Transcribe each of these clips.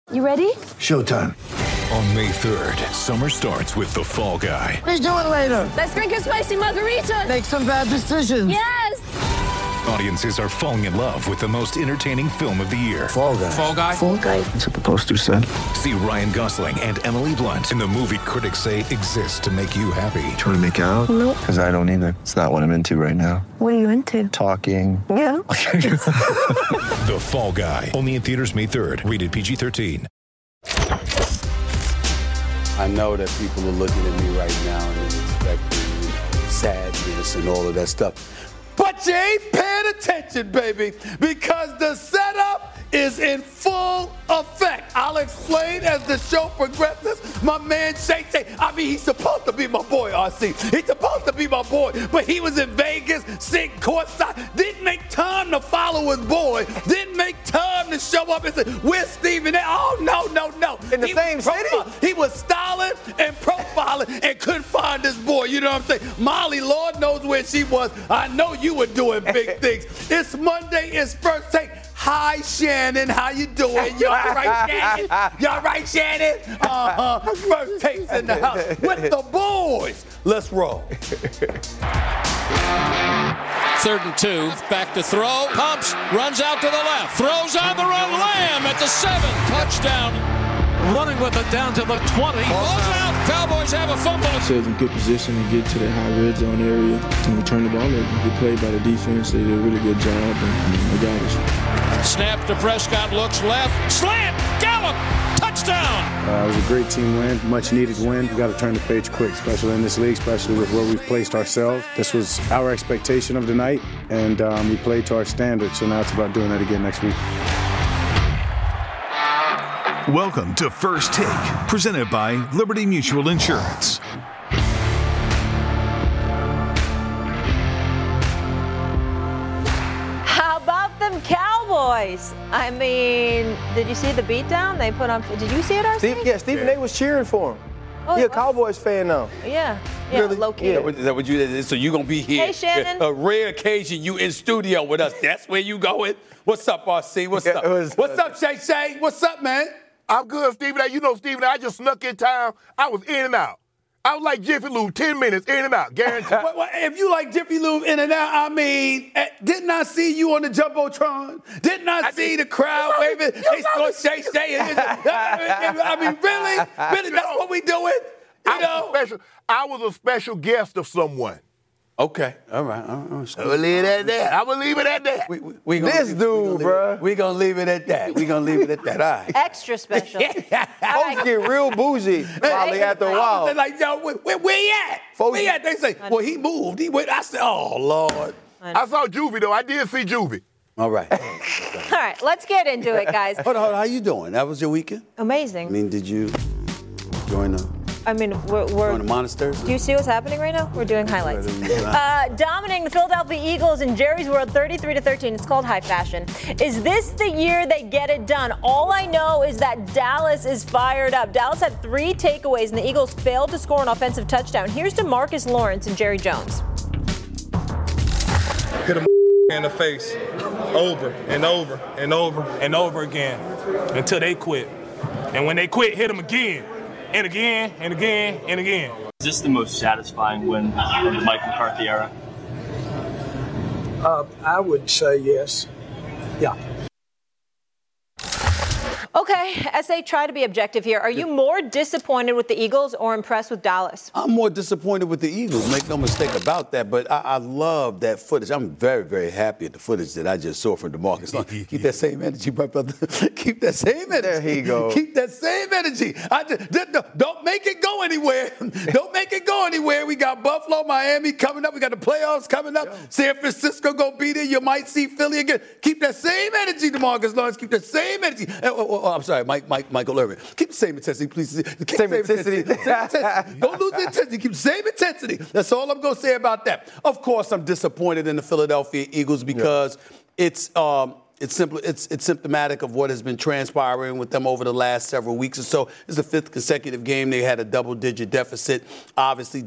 You ready? Showtime. On May 3rd, summer starts with The Fall Guy. Let's do it later. Let's drink a spicy margarita. Make some bad decisions. Yes. Audiences are falling in love with the most entertaining film of the year. Fall Guy. Fall Guy? Fall Guy. That's what the poster said. See Ryan Gosling and Emily Blunt in the movie critics say exists to make you happy. Trying to make it out? Nope. Because I don't either. It's not what I'm into right now. What are you into? Talking. Yeah. The Fall Guy. Only in theaters May 3rd. Rated PG-13. I know that people are looking at me right now and they're expecting sadness and all of that stuff. But you ain't paying attention, baby, because the setup is in full effect. I'll explain as the show progresses. My man Shay, I mean, he's supposed to be my boy, RC. He's supposed to be my boy, but he was in Vegas, sitting courtside, didn't make time to follow his boy, didn't make time to show up and say, where's Stephen? Oh, no. In the same city? He was styling and profiling and couldn't find his boy. You know what I'm saying? Molly, Lord knows where she was. I know you were doing big things. It's Monday. It's First Take. Hi, Shannon. How you doing? Y'all right, Shannon? Y'all right, Shannon? First Take's in the house with the boys. Let's roll. 3rd and 2. Back to throw. Pumps. Runs out to the left. Throws on the run. Lamb at the 7. Touchdown. Running with it down to the 20. Balls out. Cowboys have a fumble. Ourselves in good position to get to the high red zone area. And we turn the ball over. Good play by the defense. They did a really good job, and they got us. Snap to Prescott. Looks left. Slant. Gallup. Touchdown. It was a great team win, much needed win. We got to turn the page quick, especially in this league, especially with where we've placed ourselves. This was our expectation of the night, and we played to our standards, so now it's about doing that again next week. Welcome to First Take, presented by Liberty Mutual Insurance. How about them Cowboys? I mean, did you see the beatdown they put on? Did you see it, RC? Stephen A was cheering for him. Oh, He a Cowboys fan now. Yeah, Really? low key. Yeah. Is that what you? So you gonna be here? Hey, Shannon. A rare occasion you in studio with us. That's where you going. What's up, RC? What's up? What's up, Shay? What's up, man? I'm good, Stephen A. You know, Stephen A., I just snuck in town. I was in and out. I was like Jiffy Lube, 10 minutes, in and out, guaranteed. If you like Jiffy Lube in and out, I mean, didn't I see you on the Jumbotron? Didn't I see the crowd waving? They saw Shay. I mean, really? That's what we doing? You know? I was a special guest of someone. Okay, all right. I will leave it at that. I will leave it at that. This dude, bro. We're going to leave it at that. All right. Extra special. Folks get real bougie probably after a while. They're like, yo, where he at? Where he at? They say, well, he moved. He went. I said, oh, Lord. I saw Juvie, though. I did see Juvie. All right. All right, let's get into it, guys. Hold on. How you doing? That was your weekend? Amazing. I mean, did you join the we're monsters? Do you see what's happening right now? We're doing highlights. Dominating the Philadelphia Eagles in Jerry's World 33-13. It's called high fashion. Is this the year they get it done? All I know is that Dallas is fired up. Dallas had 3 takeaways, and the Eagles failed to score an offensive touchdown. Here's DeMarcus Lawrence and Jerry Jones. Hit him in the face over and over and over and over again until they quit. And when they quit, hit them again. And again, and again, and again. Is this the most satisfying win of the Mike McCarthy era? I would say yes. Yeah. Okay, as they try to be objective here, are you more disappointed with the Eagles or impressed with Dallas? I'm more disappointed with the Eagles, make no mistake about that, but I love that footage. I'm very, very happy at the footage that I just saw from DeMarcus. Keep that same energy, my brother. Keep that same energy. There he goes. Keep that same energy. Don't make it go anywhere. Don't make it go anywhere. We got Buffalo, Miami coming up. We got the playoffs coming up. San Francisco gonna be there. You might see Philly again. Keep that same energy, DeMarcus Lawrence. Keep that same energy. I'm sorry, Michael Irvin. Keep the same intensity, please. Keep same intensity. Don't lose the intensity. Keep the same intensity. That's all I'm going to say about that. Of course, I'm disappointed in the Philadelphia Eagles because it's It's symptomatic of what has been transpiring with them over the last several weeks or so. This is the 5th consecutive game they had a double-digit deficit. Obviously,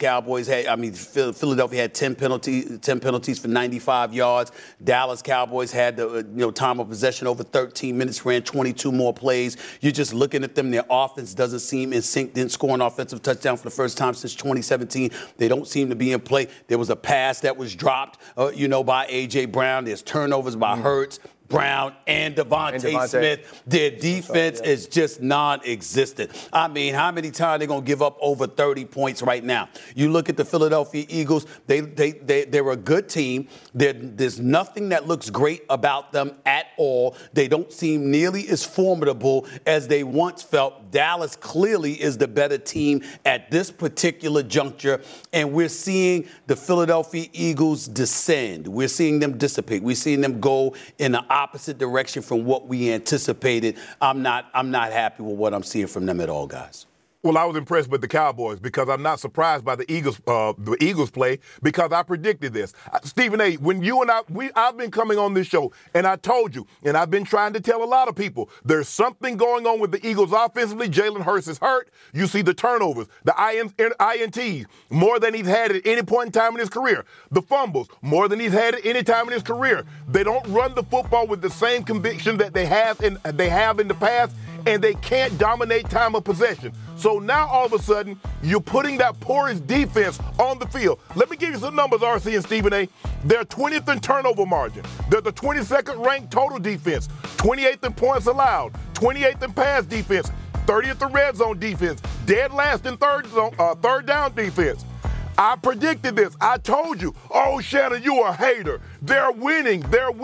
Philadelphia had 10 penalties for 95 yards. Dallas Cowboys had the time of possession over 13 minutes, ran 22 more plays. You're just looking at them. Their offense doesn't seem in sync. Didn't score an offensive touchdown for the first time since 2017. They don't seem to be in play. There was a pass that was dropped, by A.J. Brown. There's turnovers by Hurts, Brown, and Devontae Smith. Their defense is just non-existent. I mean, how many times are they going to give up over 30 points right now? You look at the Philadelphia Eagles, they're a good team. There's nothing that looks great about them at all. They don't seem nearly as formidable as they once felt. Dallas clearly is the better team at this particular juncture, and we're seeing the Philadelphia Eagles descend. We're seeing them dissipate. We're seeing them go in the opposite direction from what we anticipated. I'm not happy with what I'm seeing from them at all, guys. Well, I was impressed with the Cowboys because I'm not surprised by the Eagles play because I predicted this. Stephen A., when you and I've been coming on this show, and I told you, and I've been trying to tell a lot of people, there's something going on with the Eagles offensively. Jalen Hurts is hurt. You see the turnovers, the INTs, more than he's had at any point in time in his career. The fumbles, more than he's had at any time in his career. They don't run the football with the same conviction that they have in the past, and they can't dominate time of possession. So now all of a sudden, you're putting that porous defense on the field. Let me give you some numbers, RC and Stephen A. They're 20th in turnover margin. They're the 22nd ranked total defense, 28th in points allowed, 28th in pass defense, 30th in red zone defense, dead last in third down defense. I predicted this. I told you, oh, Shannon, you a hater. They're winning.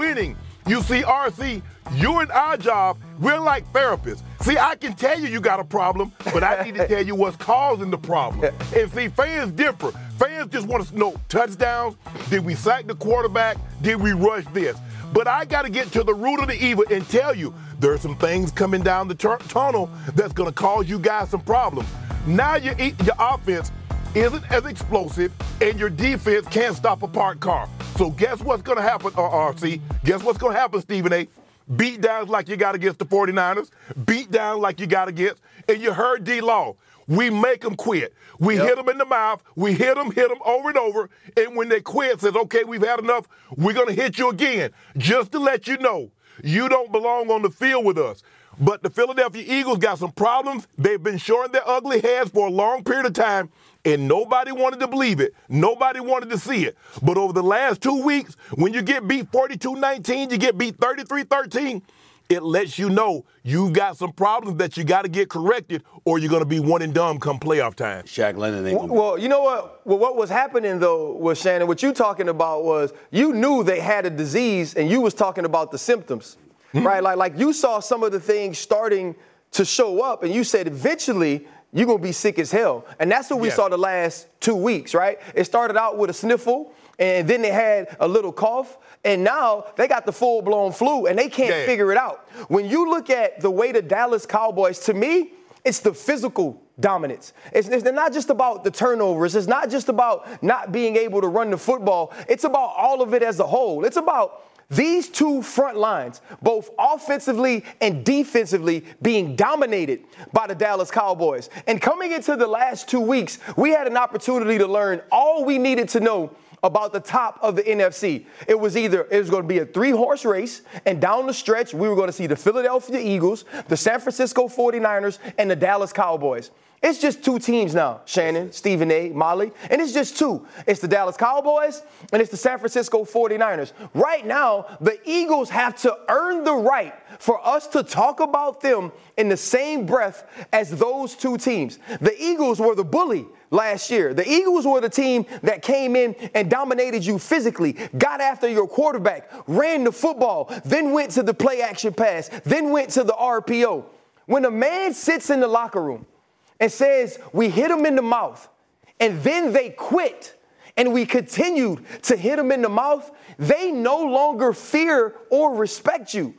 You see, RC, you and our job, we're like therapists. See, I can tell you got a problem, but I need to tell you what's causing the problem. And see, fans differ. Fans just want to know touchdowns. Did we sack the quarterback? Did we rush this? But I got to get to the root of the evil and tell you there's some things coming down the tunnel that's going to cause you guys some problems. Now your offense isn't as explosive, and your defense can't stop a parked car. So guess what's going to happen, RC? Guess what's going to happen, Stephen A.? Beat downs like you got against the 49ers, beat down like you got against, and you heard D-Law. We make them quit. We hit them in the mouth. We hit them over and over. And when they quit, says, okay, we've had enough. We're going to hit you again. Just to let you know, you don't belong on the field with us. But the Philadelphia Eagles got some problems. They've been showing their ugly heads for a long period of time, and nobody wanted to believe it. Nobody wanted to see it. But over the last 2 weeks, when you get beat 42-19, you get beat 33-13, it lets you know you got some problems that you got to get corrected, or you're going to be one and done come playoff time. Shaq Leonard ain't gonna Well, you know what? Well, what was happening, though, was, Shannon, what you talking about was you knew they had a disease, and you was talking about the symptoms. Right? Like you saw some of the things starting to show up, and you said eventually you're going to be sick as hell. And that's what we saw the last 2 weeks, right? It started out with a sniffle, and then they had a little cough, and now they got the full-blown flu, and they can't figure it out. When you look at the way the Dallas Cowboys, to me, it's the physical dominance. It's not just about the turnovers. It's not just about not being able to run the football. It's about all of it as a whole. It's about these two front lines, both offensively and defensively, being dominated by the Dallas Cowboys. And coming into the last 2 weeks, we had an opportunity to learn all we needed to know about the top of the NFC. It was going to be a 3-horse race, and down the stretch, we were going to see the Philadelphia Eagles, the San Francisco 49ers, and the Dallas Cowboys. It's just 2 teams now, Shannon, Stephen A., Molly, and it's just 2. It's the Dallas Cowboys and it's the San Francisco 49ers. Right now, the Eagles have to earn the right for us to talk about them in the same breath as those 2 teams. The Eagles were the bully last year. The Eagles were the team that came in and dominated you physically, got after your quarterback, ran the football, then went to the play action pass, then went to the RPO. When a man sits in the locker room and says, we hit them in the mouth, and then they quit, and we continued to hit them in the mouth, they no longer fear or respect you.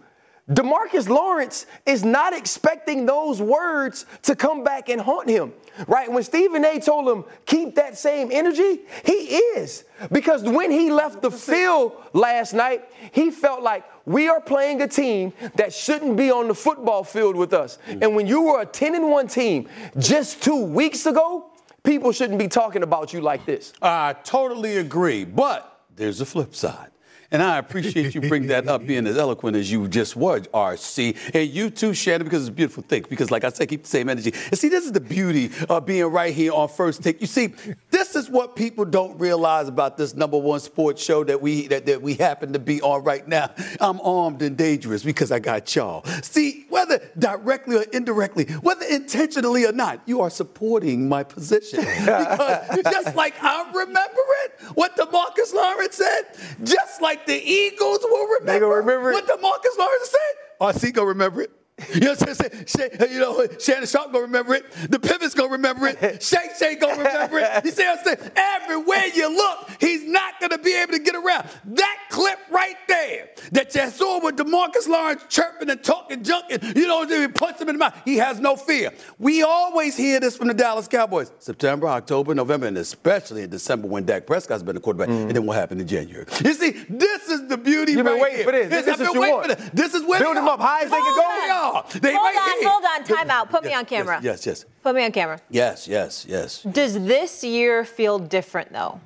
DeMarcus Lawrence is not expecting those words to come back and haunt him, right? When Stephen A. told him, keep that same energy, he is. Because when he left the field last night, he felt like we are playing a team that shouldn't be on the football field with us. And when you were a 10-1 team just 2 weeks ago, people shouldn't be talking about you like this. I totally agree, but there's a flip side. And I appreciate you bring that up, being as eloquent as you just were, RC. And you too, Shannon, because it's a beautiful thing. Because like I said, keep the same energy. And see, this is the beauty of being right here on First Take. You see, this is what people don't realize about this #1 sports show that we happen to be on right now. I'm armed and dangerous because I got y'all. See, whether directly or indirectly, whether intentionally or not, you are supporting my position. Because just like I'm remembering what DeMarcus Lawrence said, just like the Eagles will remember what DeMarcus Lawrence said. RC gonna remember it. You know what I'm saying? Shannon Sharp gonna remember it. The Pivot's gonna remember it. Shay gonna remember it. You see what I'm saying? Everywhere you look, he's not gonna be able to get around. That clip right there that you saw with DeMarcus Lawrence chirping and talking junk, and he punched him in the mouth. He has no fear. We always hear this from the Dallas Cowboys. September, October, November, and especially in December when Dak Prescott's been the quarterback. And then what happened in January? You see, this is the beauty. You've been right waiting here. for this. This is what you want. This is where build them up high as they can go. Hold on, time out. Put me on camera. Yes. Put me on camera. Yes. Does this year feel different, though?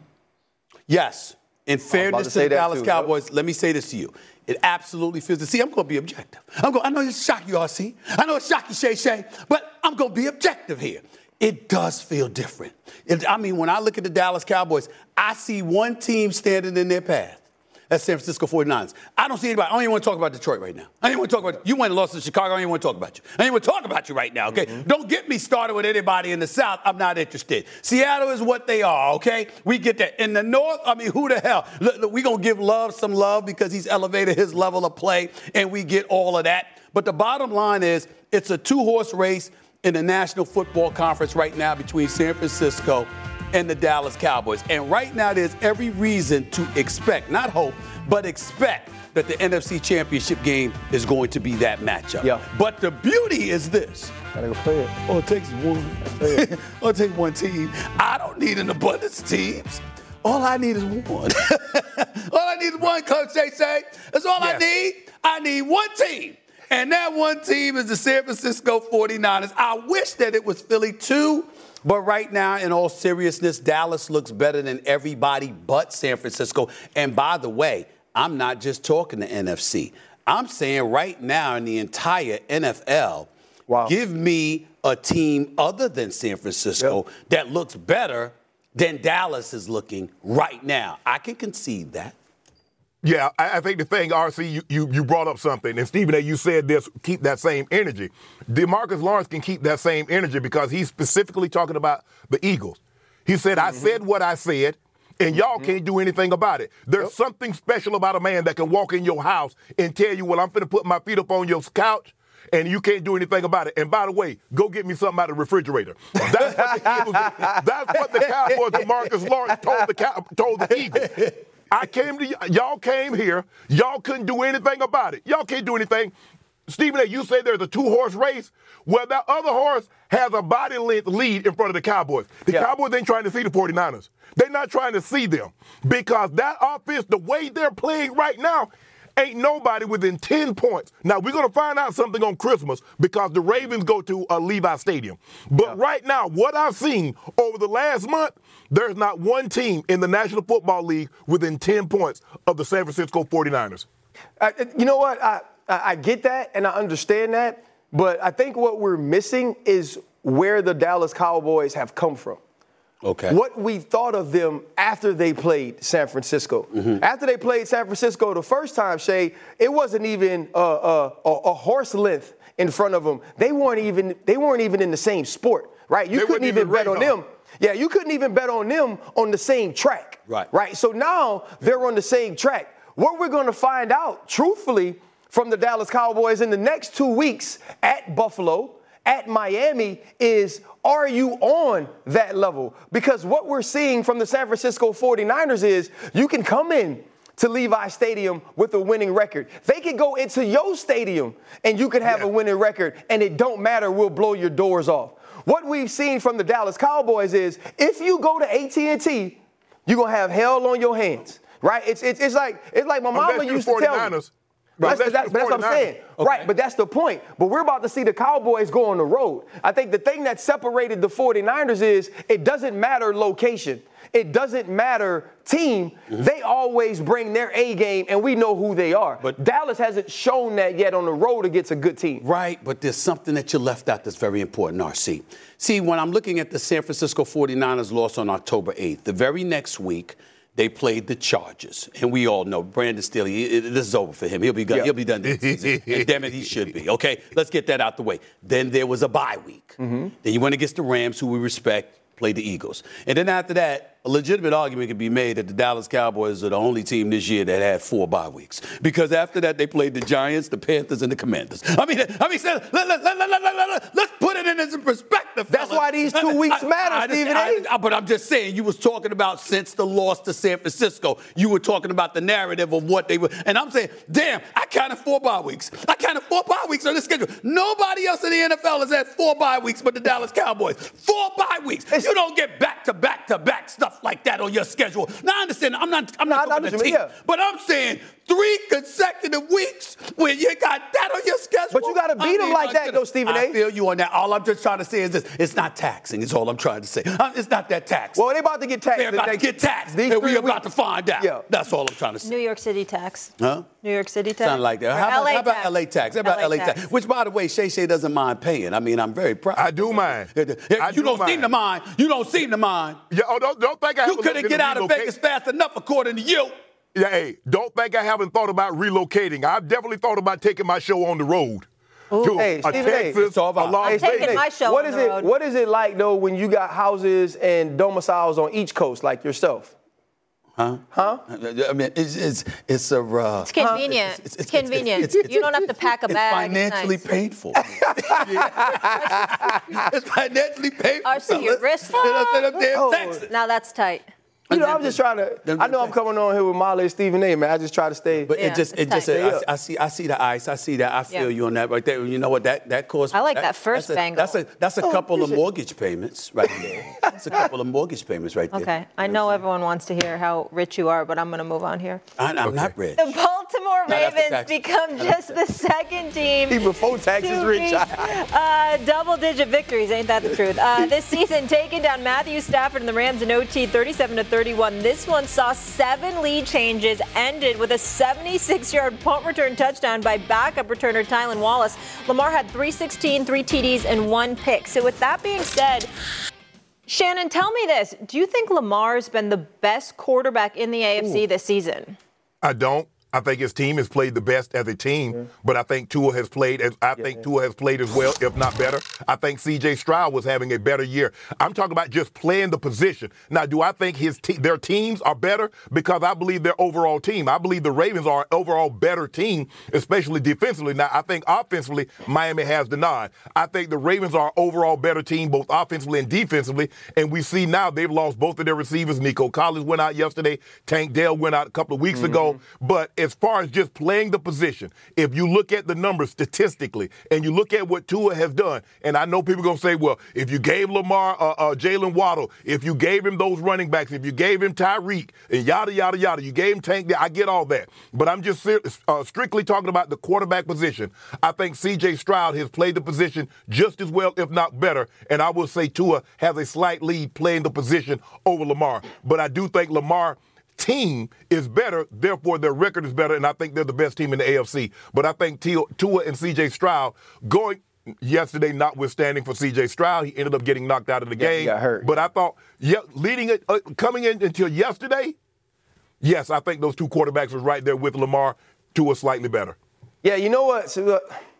Yes. In fairness to the Dallas Cowboys, let me say this to you. It absolutely feels to see. I'm going to be objective. I know it's shock you, RC. I know it's shock you, Shay, but I'm going to be objective here. It does feel different. When I look at the Dallas Cowboys, I see one team standing in their path. That's San Francisco 49ers. I don't see anybody. I don't even want to talk about Detroit right now. I don't even want to talk about you. Went and lost to Chicago. I don't even want to talk about you. I don't even want to talk about you right now, okay? Don't get me started with anybody in the South. I'm not interested. Seattle is what they are, okay? We get that. In the North, who the hell? Look, we're going to give Love some love because he's elevated his level of play, and we get all of that. But the bottom line is it's a two-horse race in the National Football Conference right now between San Francisco and the Dallas Cowboys. And right now there's every reason to expect, not hope, but expect that the NFC Championship game is going to be that matchup. Yeah. But the beauty is this. Gotta go play it. Oh, it takes one. It takes one team. I don't need an abundance of teams. All I need is one. All I need is one, Coach Shay. That's all I need. I need one team. And that one team is the San Francisco 49ers. I wish that it was Philly too. But right now, in all seriousness, Dallas looks better than everybody but San Francisco. And by the way, I'm not just talking the NFC. I'm saying right now in the entire NFL, give me a team other than San Francisco that looks better than Dallas is looking right now. I can concede that. Yeah, I think the thing, RC, you brought up something, and Stephen A., you said this, keep that same energy. DeMarcus Lawrence can keep that same energy because he's specifically talking about the Eagles. He said, I said what I said, and y'all can't do anything about it. There's something special about a man that can walk in your house and tell you, well, I'm finna put my feet up on your couch, and you can't do anything about it. And by the way, go get me something out of the refrigerator. That's what the Cowboys, DeMarcus Lawrence told the Eagles. Y'all came here. Y'all couldn't do anything about it. Y'all can't do anything. Stephen A., you say there's a two-horse race. Well, that other horse has a body length lead in front of the Cowboys. The Cowboys ain't trying to see the 49ers. They're not trying to see them because that offense, the way they're playing right now, ain't nobody within 10 points. Now, we're going to find out something on Christmas because the Ravens go to Levi Stadium. But right now, what I've seen over the last month, there's not one team in the National Football League within 10 points of the San Francisco 49ers. You know what? I get that and I understand that. But I think what we're missing is where the Dallas Cowboys have come from. Okay. What we thought of them after they played San Francisco. After they played San Francisco the first time, Shay, it wasn't even a horse length in front of them. They weren't even in the same sport, right? You couldn't even bet on them. Yeah, you couldn't even bet on them on the same track. Right. So now they're on the same track. What we're going to find out, truthfully, from the Dallas Cowboys in the next 2 weeks at Buffalo, at Miami, is are you on that level? Because what we're seeing from the San Francisco 49ers is you can come in to Levi Stadium with a winning record. They could go into your stadium and you could have a winning record, and it don't matter, we'll blow your doors off. What we've seen from the Dallas Cowboys is if you go to AT&T, you're going to have hell on your hands, right? It's like my mama used to tell me. Right. That's what I'm saying. Okay. Right, but that's the point. But we're about to see the Cowboys go on the road. I think the thing that separated the 49ers is it doesn't matter location. It doesn't matter team. Mm-hmm. They always bring their A game, and we know who they are. But Dallas hasn't shown that yet on the road against a good team. Right, but there's something that you left out that's very important, RC. See, when I'm looking at the San Francisco 49ers loss on October 8th, the very next week, they played the Chargers. And we all know Brandon Staley, this is over for him. He'll be done this season. And damn it, he should be. Okay, let's get that out the way. Then there was a bye week. Mm-hmm. Then you went against the Rams, who we respect, played the Eagles. And then after that, a legitimate argument could be made that the Dallas Cowboys are the only team this year that had 4 bye weeks. Because after that, they played the Giants, the Panthers, and the Commanders. I mean, let's put it in perspective. That's why these 2 weeks matter, Stephen A. But I'm just saying, you was talking about since the loss to San Francisco, you were talking about the narrative of what they were. And I'm saying, damn, I counted 4 bye weeks. I counted 4 bye weeks on the schedule. Nobody else in the NFL has had 4 bye weeks but the Dallas Cowboys. 4 bye weeks. You don't get back-to-back-to-back stuff like that on your schedule. Now, I understand. I'm not talking the team, but I'm saying 3 consecutive weeks where you got that on your schedule. But you got to beat them like that, though, Stephen A. I feel you on that. All I'm just trying to say is this. It's not taxing is all I'm trying to say. It's not that taxing. Well, they're about to get taxed. They're about to get taxed, and we're about to find out. Yeah. That's all I'm trying to say. New York City tax. Huh? New York City tax? Something like that. How about LA tax? How about LA tax? Which, by the way, Shay doesn't mind paying. I mean, I'm very proud. I do mind. You don't seem to mind. You don't seem to mind. Yeah, don't think I You couldn't get out of Vegas fast enough, according to you. Yeah, hey, don't think I haven't thought about relocating. I've definitely thought about taking my show on the road. To Texas, Las Vegas. What is it like, though, when you got houses and domiciles on each coast, like yourself? Huh? I mean, it's convenient. It's convenient. You don't have to pack a bag. It's financially painful. It's financially painful. Oh, so your wrist. Now that's tight. You know, I'm just trying to. I know I'm coming on here with Molly and Stephen A. Man, I just try to stay. But I see the ice. I see that. I feel you on that right there. You know what? That costs. I like that first angle. That's a couple of mortgage payments right there. That's a couple of mortgage payments right there. Okay, I know everyone wants to hear how rich you are, but I'm going to move on here. I'm not rich. The Baltimore Ravens become just the second team. Even before taxes rich. Double-digit victories, ain't that the truth? This season, taking down Matthew Stafford and the Rams in OT, 37-31. This one saw 7 lead changes, ended with a 76-yard punt return touchdown by backup returner Tylan Wallace. Lamar had 316, 3 TDs, and 1 pick. So with that being said, Shannon, tell me this. Do you think Lamar's been the best quarterback in the AFC this season? I don't. I think his team has played the best as a team, but I think Tua has played as well, if not better. I think C.J. Stroud was having a better year. I'm talking about just playing the position. Now, do I think their teams are better? Because I believe their overall team. I believe the Ravens are an overall better team, especially defensively. Now, I think offensively, Miami has the nod. I think the Ravens are an overall better team, both offensively and defensively, and we see now they've lost both of their receivers. Nico Collins went out yesterday. Tank Dell went out a couple of weeks ago. But as far as just playing the position, if you look at the numbers statistically and you look at what Tua has done, and I know people are going to say, well, if you gave Lamar Jalen Waddle, if you gave him those running backs, if you gave him Tyreek, and yada, yada, yada, you gave him Tank Dell, I get all that. But I'm just strictly talking about the quarterback position. I think C.J. Stroud has played the position just as well, if not better, and I will say Tua has a slight lead playing the position over Lamar. But I do think Lamar team is better, therefore their record is better, and I think they're the best team in the AFC. But I think Tua and C.J. Stroud going yesterday, notwithstanding for C.J. Stroud, he ended up getting knocked out of the game. He got hurt. But I thought, coming in until yesterday, yes, I think those two quarterbacks was right there with Lamar. Tua slightly better. Yeah, you know what? So,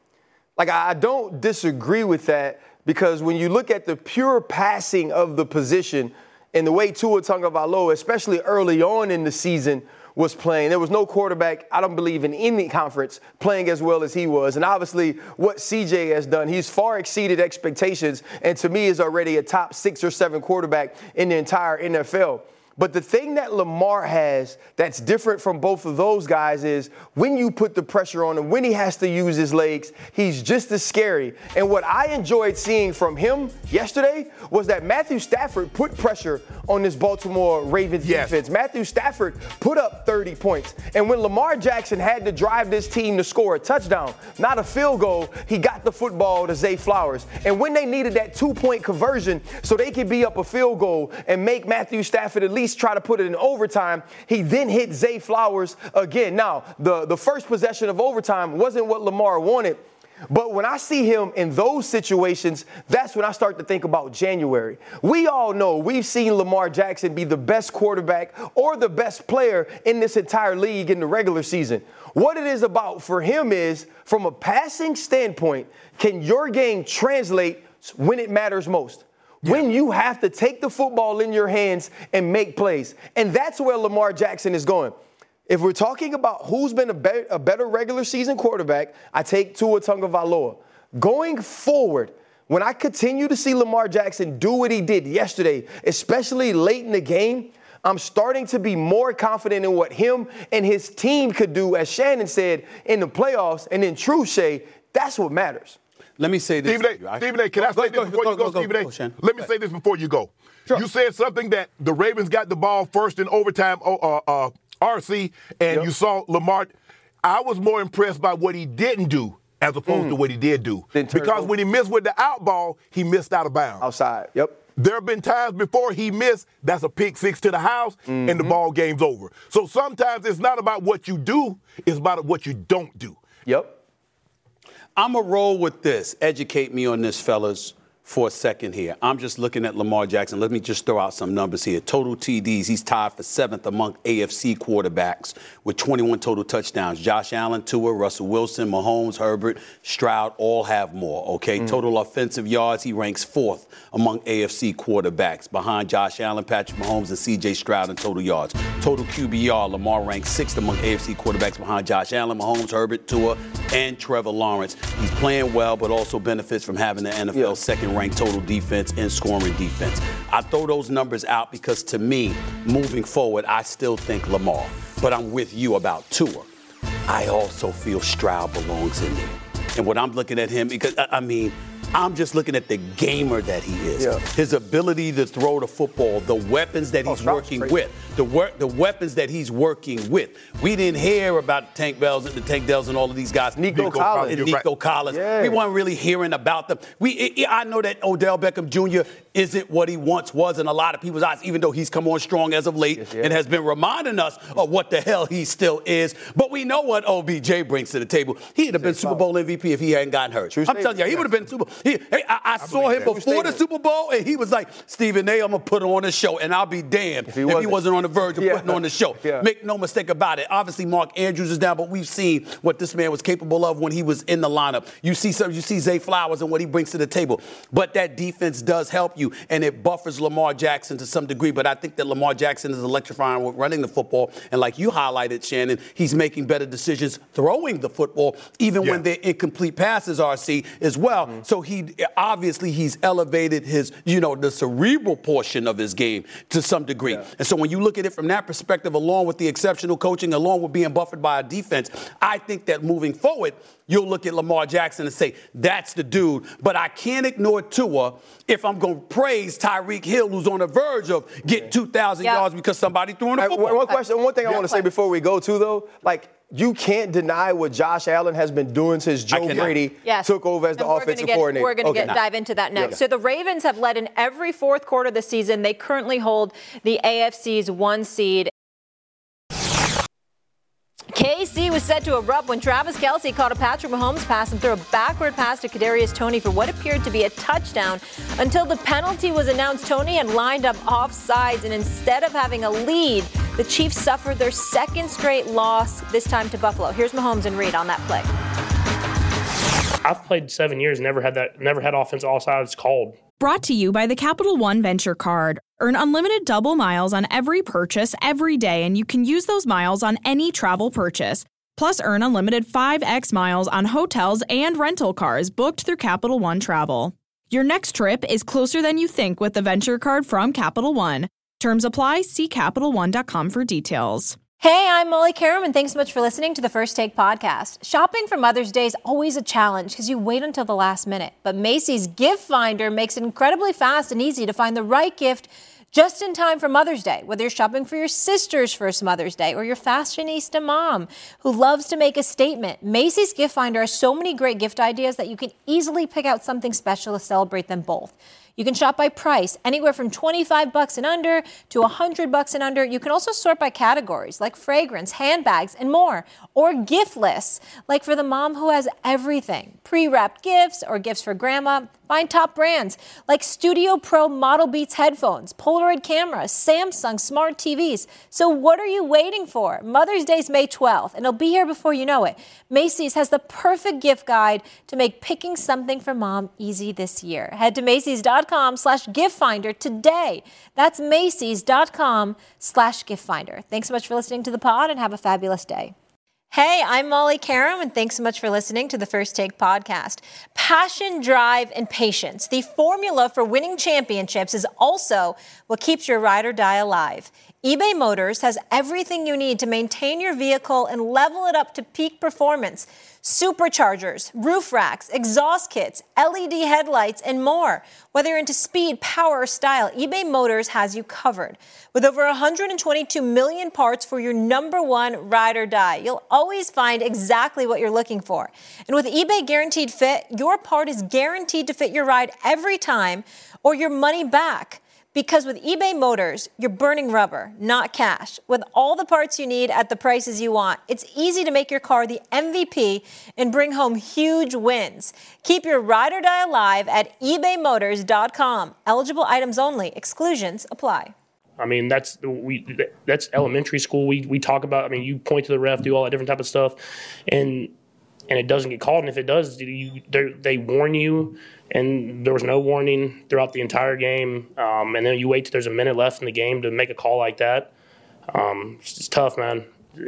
I don't disagree with that, because when you look at the pure passing of the position, and the way Tua Tagovailoa, especially early on in the season, was playing, there was no quarterback, I don't believe, in any conference playing as well as he was. And obviously, what CJ has done, he's far exceeded expectations, and to me is already a top 6 or 7 quarterback in the entire NFL. But the thing that Lamar has that's different from both of those guys is when you put the pressure on him, when he has to use his legs, he's just as scary. And what I enjoyed seeing from him yesterday was that Matthew Stafford put pressure on this Baltimore Ravens defense. Matthew Stafford put up 30 points. And when Lamar Jackson had to drive this team to score a touchdown, not a field goal, he got the football to Zay Flowers. And when they needed that 2-point conversion so they could be up a field goal and make Matthew Stafford at least try to put it in overtime, he then hit Zay Flowers again. Now, the first possession of overtime wasn't what Lamar wanted, but when I see him in those situations, that's when I start to think about January. We all know we've seen Lamar Jackson be the best quarterback or the best player in this entire league in the regular season. What it is about for him is, from a passing standpoint, can your game translate when it matters most? When you have to take the football in your hands and make plays. And that's where Lamar Jackson is going. If we're talking about who's been a better regular season quarterback, I take Tua Tagovailoa. Going forward, when I continue to see Lamar Jackson do what he did yesterday, especially late in the game, I'm starting to be more confident in what him and his team could do, as Shannon said, in the playoffs. And in truth, Shay, that's what matters. Let me say this. Stephen A., can I say this before you go, Stephen A.? Let me say this before you go. Sure. You said something that the Ravens got the ball first in overtime, RC, and you saw Lamar. I was more impressed by what he didn't do as opposed to what he did do. Because when he missed with the out ball, he missed out of bounds. Outside, yep. There have been times before he missed, that's a pick six to the house, and the ball game's over. So sometimes it's not about what you do, it's about what you don't do. Yep. I'm going to roll with this. Educate me on this, fellas, for a second here. I'm just looking at Lamar Jackson. Let me just throw out some numbers here. Total TDs, he's tied for 7th among AFC quarterbacks with 21 total touchdowns. Josh Allen, Tua, Russell Wilson, Mahomes, Herbert, Stroud all have more, okay? Total offensive yards, he ranks 4th among AFC quarterbacks behind Josh Allen, Patrick Mahomes, and C.J. Stroud in total yards. Total QBR, Lamar ranks 6th among AFC quarterbacks behind Josh Allen, Mahomes, Herbert, Tua, and Trevor Lawrence. He's playing well, but also benefits from having the NFL's second-ranked total defense and scoring defense. I throw those numbers out because, to me, moving forward, I still think Lamar. But I'm with you about Tua. I also feel Stroud belongs in there. And what I'm looking at him, because, I'm just looking at the gamer that he is. Yeah. His ability to throw the football, the weapons that he's working with, the weapons that he's working with. We didn't hear about Tank Dells and all of these guys. Nico Collins. Yeah. We weren't really hearing about them. I know that Odell Beckham Jr. isn't what he once was in a lot of people's eyes, even though he's come on strong as of late and has been reminding us of what the hell he still is. But we know what OBJ brings to the table. He'd have been Super Bowl MVP if he hadn't gotten hurt. I'm telling you, he would have been Super Bowl. I saw him before the Super Bowl, and he was like, Stephen A., I'm going to put on a show, and I'll be damned if he wasn't on the verge of putting on the show. Make no mistake about it. Obviously, Mark Andrews is down, but we've seen what this man was capable of when he was in the lineup. You see Zay Flowers and what he brings to the table. But that defense does help you, and it buffers Lamar Jackson to some degree. But I think that Lamar Jackson is electrifying with running the football, and like you highlighted, Shannon, he's making better decisions throwing the football, even when they're incomplete passes, RC, as well. So he's elevated his, the cerebral portion of his game to some degree. And so when you look at it from that perspective, along with the exceptional coaching, along with being buffered by a defense, I think that moving forward, you'll look at Lamar Jackson and say, that's the dude. But I can't ignore Tua if I'm going to praise Tyreek Hill, who's on the verge of getting 2,000 yards because somebody threw in a football. One thing I want to say before we go, too, though, you can't deny what Josh Allen has been doing since Joe Brady took over as the offensive coordinator. We're going to dive into that next. So the Ravens have led in every fourth quarter this season. They currently hold the AFC's 1 seed. KC was set to erupt when Travis Kelce caught a Patrick Mahomes pass and threw a backward pass to Kadarius Toney for what appeared to be a touchdown. Until the penalty was announced, Toney had lined up off sides, and instead of having a lead, the Chiefs suffered their second straight loss, this time to Buffalo. Here's Mahomes and Reed on that play. I've played 7 years, never had offense all sides called. Brought to you by the Capital One Venture Card. Earn unlimited double miles on every purchase every day, and you can use those miles on any travel purchase. Plus, earn unlimited 5x miles on hotels and rental cars booked through Capital One Travel. Your next trip is closer than you think with the Venture Card from Capital One. Terms apply. See CapitalOne.com for details. Hey, I'm Molly Karam, and thanks so much for listening to the First Take podcast. Shopping for Mother's Day is always a challenge because you wait until the last minute. But Macy's Gift Finder makes it incredibly fast and easy to find the right gift just in time for Mother's Day, whether you're shopping for your sister's first Mother's Day or your fashionista mom who loves to make a statement. Macy's Gift Finder has so many great gift ideas that you can easily pick out something special to celebrate them both. You can shop by price, anywhere from $25 and under to $100 and under. You can also sort by categories like fragrance, handbags, and more. Or gift lists, like for the mom who has everything. Pre-wrapped gifts or gifts for grandma. Find top brands like Studio Pro Model Beats headphones, Polaroid cameras, Samsung smart TVs. So what are you waiting for? Mother's Day's May 12th, and it'll be here before you know it. Macy's has the perfect gift guide to make picking something for mom easy this year. Head to Macys.com/giftfinder today. That's Macys.com/giftfinder. Thanks so much for listening to the pod and have a fabulous day. Hey, I'm Molly Karam, and thanks so much for listening to the First Take podcast. Passion, drive, and patience. The formula for winning championships is also what keeps your ride or die alive. eBay Motors has everything you need to maintain your vehicle and level it up to peak performance. Superchargers, roof racks, exhaust kits, LED headlights, and more. Whether you're into speed, power, or style, eBay Motors has you covered. With over 122 million parts for your number one ride or die, you'll always find exactly what you're looking for. And with eBay Guaranteed Fit, your part is guaranteed to fit your ride every time or your money back. Because with eBay Motors, you're burning rubber, not cash. With all the parts you need at the prices you want, it's easy to make your car the MVP and bring home huge wins. Keep your ride or die alive at ebaymotors.com. Eligible items only. Exclusions apply. I mean, that's elementary school. We talk about, I mean, you point to the ref, do all that different type of stuff, and it doesn't get called. And if it does, they warn you, and there was no warning throughout the entire game. And then you wait till there's a minute left in the game to make a call like that. It's tough, man.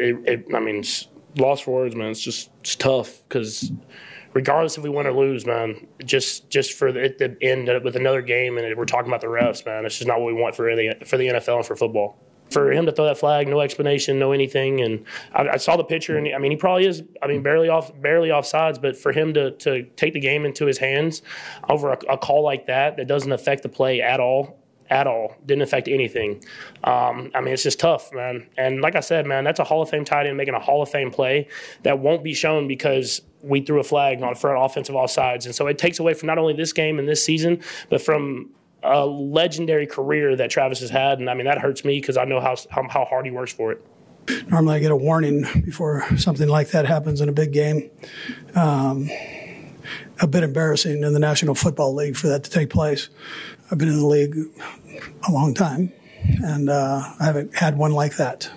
It's lost for words, man. It's tough because regardless if we win or lose, man, just for it to end with another game and we're talking about the refs, man, it's just not what we want for the NFL and for football. For him to throw that flag, no explanation, no anything, and I saw the picture, and I mean, he probably is, barely offsides, but for him to take the game into his hands over a call like that doesn't affect the play at all, didn't affect anything. It's just tough, man. And like I said, man, that's a Hall of Fame tight end making a Hall of Fame play that won't be shown because we threw a flag for an offensive offsides, and so it takes away from not only this game and this season, but from a legendary career that Travis has had, and that hurts me because I know how hard he works for it. Normally I get a warning before something like that happens in a big game. A bit embarrassing in the National Football League for that to take place. I've been in the league a long time, and I haven't had one like that.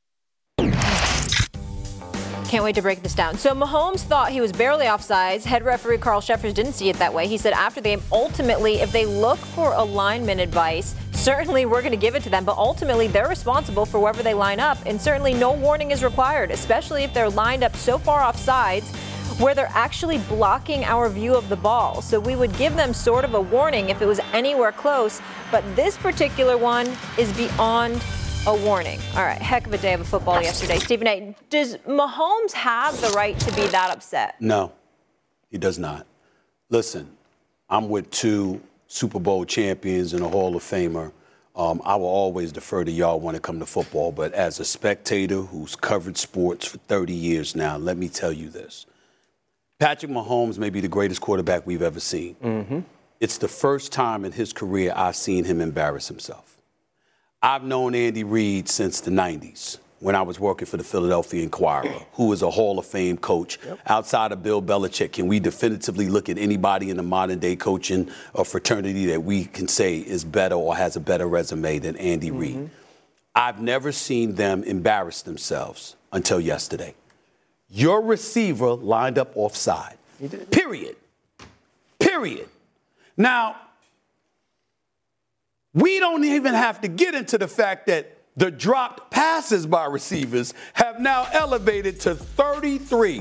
Can't wait to break this down. So Mahomes thought he was barely offsides. Head referee Carl Sheffers didn't see it that way. He said after the game, ultimately, if they look for alignment advice, certainly we're going to give it to them. But ultimately, they're responsible for wherever they line up. And certainly no warning is required, especially if they're lined up so far offsides where they're actually blocking our view of the ball. So we would give them sort of a warning if it was anywhere close. But this particular one is beyond a warning. All right, heck of a day of football yesterday. Stephen A., does Mahomes have the right to be that upset? No, he does not. Listen, I'm with two Super Bowl champions and a Hall of Famer. I will always defer to y'all when it comes to football, but as a spectator who's covered sports for 30 years now, let me tell you this. Patrick Mahomes may be the greatest quarterback we've ever seen. Mm-hmm. It's the first time in his career I've seen him embarrass himself. I've known Andy Reid since the 90s when I was working for the Philadelphia Inquirer, who is a Hall of Fame coach. Yep. Outside of Bill Belichick, can we definitively look at anybody in the modern-day coaching fraternity that we can say is better or has a better resume than Andy Reid? I've never seen them embarrass themselves until yesterday. Your receiver lined up offside. Period. Now, we don't even have to get into the fact that the dropped passes by receivers have now elevated to 33.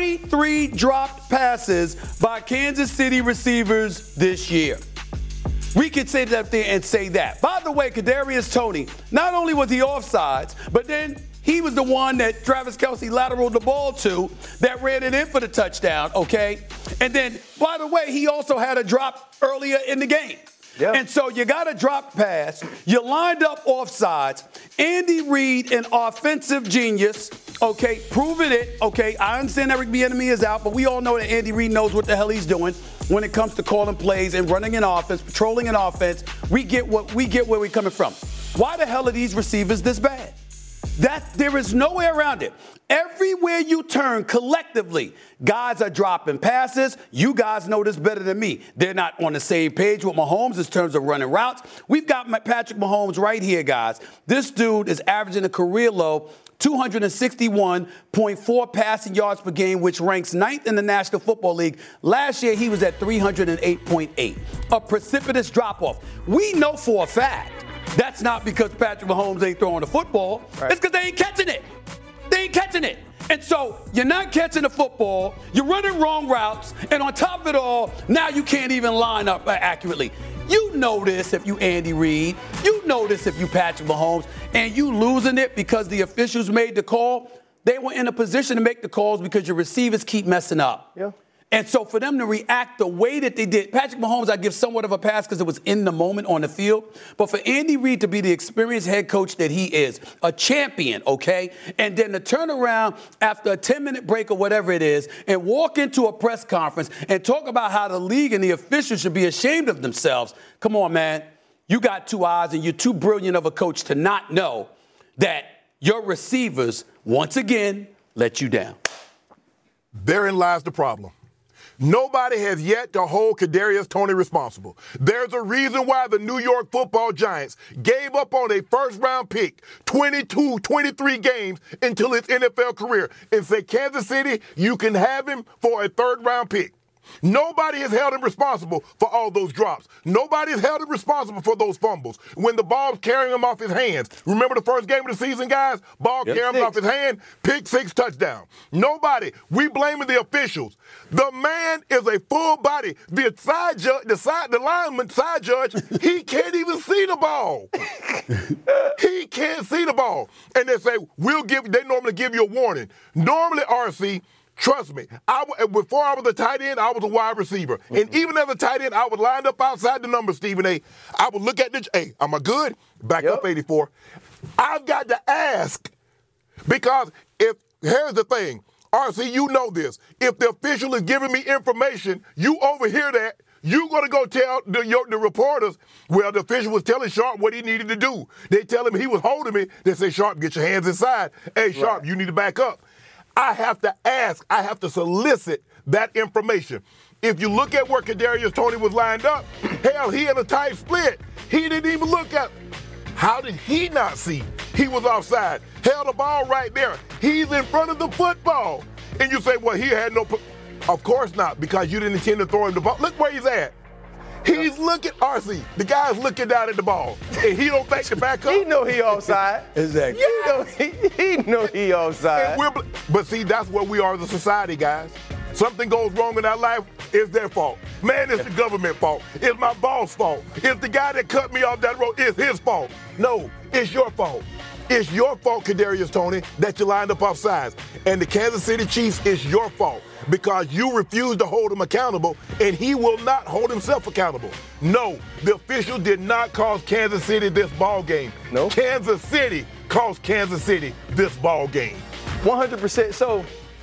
33 dropped passes by Kansas City receivers this year. We could sit up there and say that. By the way, Kadarius Toney, not only was he offsides, but then he was the one that Travis Kelce lateraled the ball to that ran it in for the touchdown, okay? And then, by the way, he also had a drop earlier in the game. Yep. And so you got a drop pass. You lined up offsides. Andy Reid, an offensive genius, okay, proving it, okay? I understand Eric Bieniemy is out, but we all know that Andy Reid knows what the hell he's doing when it comes to calling plays and running an offense, patrolling an offense. We get where we're coming from. Why the hell are these receivers this bad? There is no way around it. Everywhere you turn collectively, guys are dropping passes. You guys know this better than me. They're not on the same page with Mahomes in terms of running routes. We've got Patrick Mahomes right here, guys. This dude is averaging a career low 261.4 passing yards per game, which ranks 9th in the National Football League. Last year, he was at 308.8. A precipitous drop-off. We know for a fact that's not because Patrick Mahomes ain't throwing the football. Right. It's because they ain't catching it. They ain't catching it. And so you're not catching the football, you're running wrong routes, and on top of it all, now you can't even line up accurately. You know this if you Andy Reid. You know this if you Patrick Mahomes. And you losing it because the officials made the call. They were in a position to make the calls because your receivers keep messing up. Yeah. And so for them to react the way that they did, Patrick Mahomes, I give somewhat of a pass because it was in the moment on the field. But for Andy Reid to be the experienced head coach that he is, a champion, okay, and then to turn around after a 10-minute break or whatever it is and walk into a press conference and talk about how the league and the officials should be ashamed of themselves. Come on, man. You got two eyes and you're too brilliant of a coach to not know that your receivers, once again, let you down. Therein lies the problem. Nobody has yet to hold Kadarius Toney responsible. There's a reason why the New York Football Giants gave up on a first-round pick 22, 23 games into his NFL career and said, Kansas City, you can have him for a third-round pick. Nobody has held him responsible for all those drops. Nobody has held him responsible for those fumbles. When the ball's carrying him off his hands. Remember the first game of the season, guys? Ball carrying him off his hand, pick six, touchdown. Nobody. We blaming the officials. The man is a full body. The side judge, the lineman side judge, he can't even see the ball. He can't see the ball. And they say, they normally give you a warning. Normally, RC, trust me, before I was a tight end, I was a wide receiver. Mm-hmm. And even as a tight end, I was lined up outside the numbers, Stephen A. I would look at the, hey, am I good? Back up 84. I've got to ask because here's the thing, RC, you know this. If the official is giving me information, you overhear that, you're going to go tell the reporters, well, the official was telling Sharp what he needed to do. They tell him he was holding me. They say, Sharp, get your hands inside. Hey, Sharp, you need to back up. I have to ask, I have to solicit that information. If you look at where Kadarius Toney was lined up, hell, he had a tight split. He didn't even look at. How did he not see? He was offside. Held the ball right there. He's in front of the football. And you say, well, he had no. Of course not, because you didn't intend to throw him the ball. Look where he's at. He's looking, RC, the guy's looking down at the ball, and he don't think to back up. He know he offside. Exactly. He know he offside. But see, that's where we are as a society, guys. Something goes wrong in our life, it's their fault. Man, it's the government fault. It's my boss' fault. It's the guy that cut me off that road, it's his fault. No, it's your fault. It's your fault, Kadarius Toney, that you lined up offsides. And the Kansas City Chiefs, it's your fault because you refused to hold him accountable, and he will not hold himself accountable. No, the official did not cost Kansas City this ball game. No. Kansas City cost Kansas City this ball game. 100%. So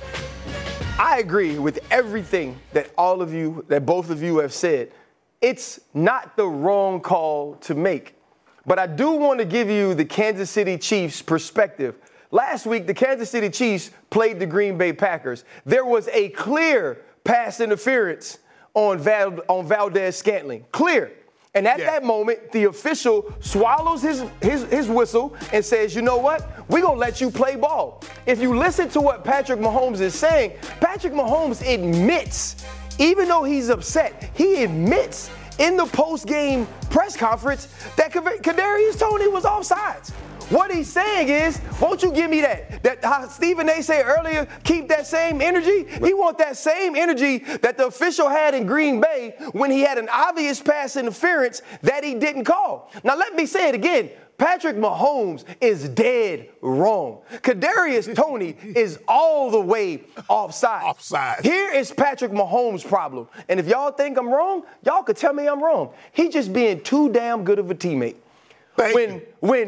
I agree with everything that both of you have said. It's not the wrong call to make. But I do want to give you the Kansas City Chiefs perspective. Last week, the Kansas City Chiefs played the Green Bay Packers. There was a clear pass interference on Valdez-Scantling. Clear. And at that moment, the official swallows his whistle and says, you know what? We're going to let you play ball. If you listen to what Patrick Mahomes is saying, Patrick Mahomes admits, even though he's upset, he admits in the post-game press conference that Kadarius Toney was offsides. what he's saying is, won't you give me that? That how Stephen A. said earlier, keep that same energy. He want that same energy that the official had in Green Bay when he had an obvious pass interference that he didn't call. Now let me say it again. Patrick Mahomes is dead wrong. Kadarius Toney is all the way offside. Here is Patrick Mahomes' problem. And if y'all think I'm wrong, y'all could tell me I'm wrong. He just being too damn good of a teammate. When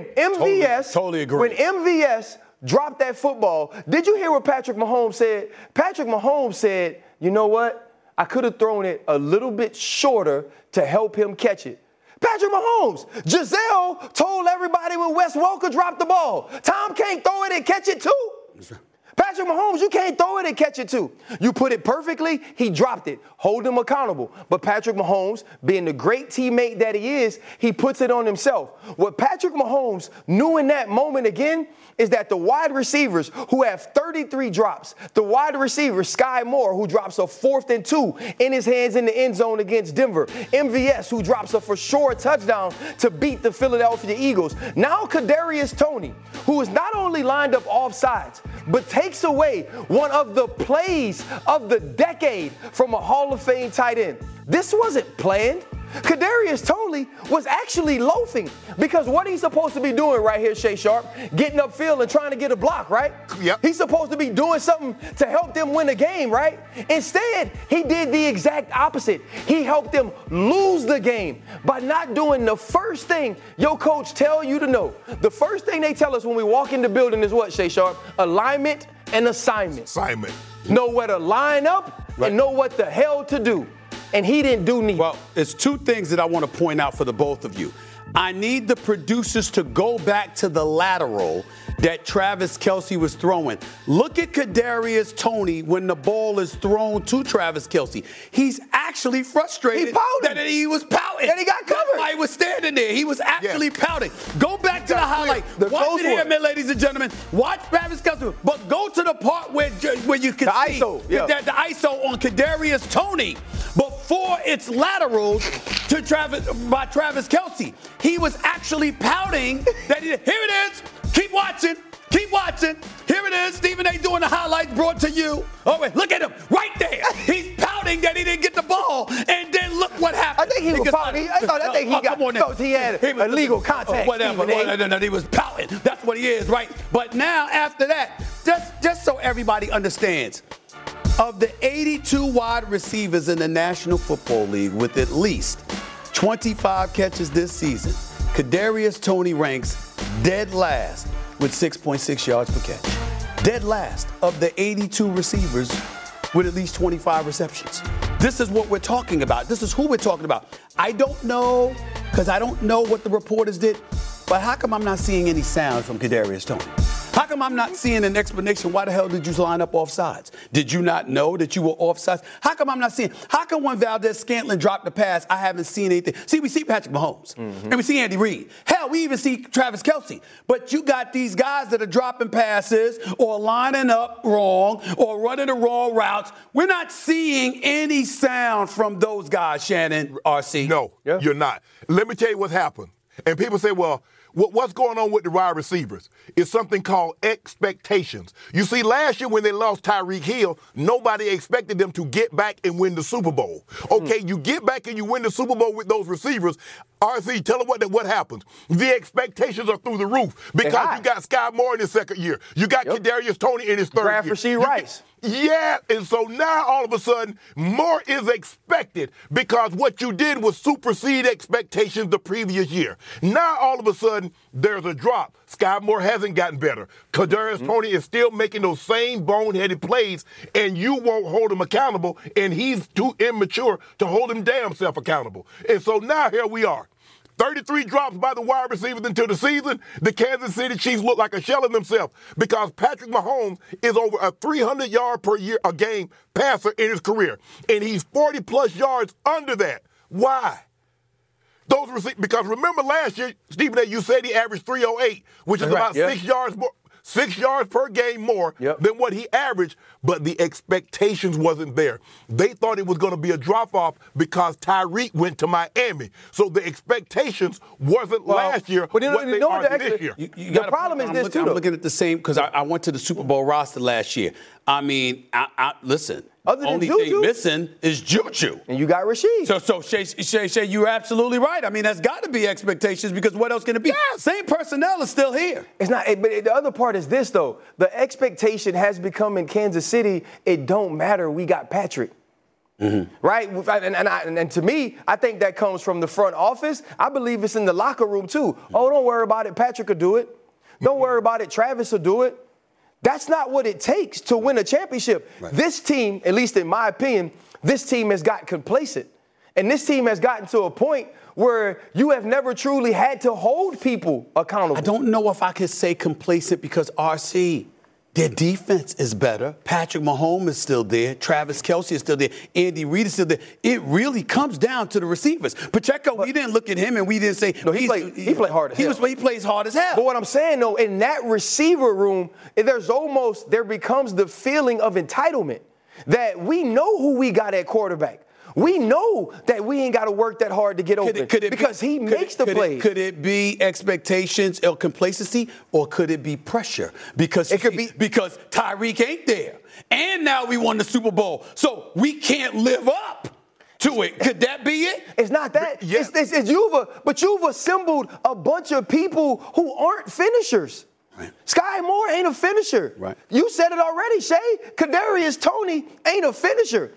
MVS totally agree. When MVS dropped that football, did you hear what Patrick Mahomes said? Patrick Mahomes said, you know what? I could have thrown it a little bit shorter to help him catch it. Patrick Mahomes. Giselle told everybody when Wes Welker dropped the ball, Tom can't throw it and catch it too. Patrick Mahomes, you can't throw it and catch it too. You put it perfectly, he dropped it. Hold him accountable. But Patrick Mahomes, being the great teammate that he is, he puts it on himself. What Patrick Mahomes knew in that moment again is that the wide receivers who have 33 drops, the wide receiver, Sky Moore, who drops a 4th and 2 in his hands in the end zone against Denver, MVS, who drops a for sure touchdown to beat the Philadelphia Eagles. Now Kadarius Toney, who is not only lined up offsides, but takes away one of the plays of the decade from a Hall of Fame tight end. This wasn't planned. Kadarius Toney was actually loafing because what he's supposed to be doing right here, Shay Sharp, getting upfield and trying to get a block, right? Yep. He's supposed to be doing something to help them win a game, right? Instead, he did the exact opposite. He helped them lose the game by not doing the first thing your coach tell you to know. The first thing they tell us when we walk in the building is what, Shay Sharp? Alignment and assignment. Know where to line up and know what the hell to do. And he didn't do neither. Well, it's two things that I want to point out for the both of you. I need the producers to go back to the lateral that Travis Kelce was throwing. Look at Kadarius Toney when the ball is thrown to Travis Kelce. He's actually frustrated that he was pouting. And he got covered. That's why he was standing there. He was actually pouting. Go back to the highlight. Watch it here, ladies and gentlemen. Watch Travis Kelce. But go to the part where you can see the ISO on Kadarius Toney before it's lateral to Travis Kelce. He was actually pouting that here it is. Keep watching. Keep watching. Here it is. Stephen A. doing the highlights brought to you. Oh, wait, look at him right there. He's pouting that he didn't get the ball. And then look what happened. I think he was pouting. I think he got he had illegal contact. Whatever. No, he was pouting. That's what he is, right? But now, after that, just so everybody understands, of the 82 wide receivers in the National Football League with at least 25 catches this season, Kadarius Toney ranks dead last with 6.6 yards per catch. Dead last of the 82 receivers with at least 25 receptions. This is what we're talking about. This is who we're talking about. I don't know, because I don't know what the reporters did, but how come I'm not seeing any sound from Kadarius Toney? How come I'm not seeing an explanation? Why the hell did you line up offsides? Did you not know that you were offsides? How come I'm not seeing? How come when Valdez-Scantling dropped the pass, I haven't seen anything? See, we see Patrick Mahomes, and we see Andy Reid. Hell, we even see Travis Kelce. But you got these guys that are dropping passes or lining up wrong or running the wrong routes. We're not seeing any sound from those guys, Shannon, RC. No, you're not. Let me tell you what's happened. And people say, well, what's going on with the wide receivers? It's something called expectations. You see, last year when they lost Tyreek Hill, nobody expected them to get back and win the Super Bowl. Okay, you get back and you win the Super Bowl with those receivers. RC, tell them what happens. The expectations are through the roof because you got Sky Moore in his second year. You got Kadarius Toney in his third year. Rasheed Rice. Yeah, and so now all of a sudden, more is expected because what you did was supersede expectations the previous year. Now all of a sudden, there's a drop. Sky Moore hasn't gotten better. Kadarius Toney is still making those same boneheaded plays, and you won't hold him accountable, and he's too immature to hold him damn self accountable. And so now here we are. 33 drops by the wide receivers until the season. The Kansas City Chiefs look like a shell of themselves because Patrick Mahomes is over a 300-yard per year a game passer in his career, and he's 40-plus yards under that. Why? Because remember last year, Stephen A., you said he averaged 308, which is about 6 yards more. 6 yards per game more than what he averaged, but the expectations wasn't there. They thought it was going to be a drop-off because Tyreek went to Miami. So the expectations wasn't last year what they are this year. The problem is this, too, I'm looking at the same, because I went to the Super Bowl roster last year. I mean, listen. Only thing missing is Juju. And you got Rashid. So Shay, you're absolutely right. I mean, that's got to be expectations, because what else can it be? Yeah. Same personnel is still here. It's not, but the other part is this, though. The expectation has become in Kansas City, it don't matter, we got Patrick. Mm-hmm. Right? And to me, I think that comes from the front office. I believe it's in the locker room, too. Oh, don't worry about it. Patrick will do it. Don't worry about it. Travis will do it. That's not what it takes to win a championship. Right. This team, at least in my opinion, this team has got complacent. And this team has gotten to a point where you have never truly had to hold people accountable. I don't know if I can say complacent, because RC, their defense is better. Patrick Mahomes is still there. Travis Kelce is still there. Andy Reid is still there. It really comes down to the receivers. Pacheco, we didn't look at him and we didn't say, no, he played hard as hell. He plays hard as hell. But what I'm saying, though, in that receiver room, there becomes the feeling of entitlement that we know who we got at quarterback. We know that we ain't got to work that hard to get open because he makes the plays. Could it be expectations or complacency, or could it be pressure? Because because Tyreek ain't there, and now we won the Super Bowl, so we can't live up to it. Could that be it? It's not that. Yeah. But you've assembled a bunch of people who aren't finishers. Right. Sky Moore ain't a finisher. Right. You said it already, Shay. Kadarius Toney ain't a finisher.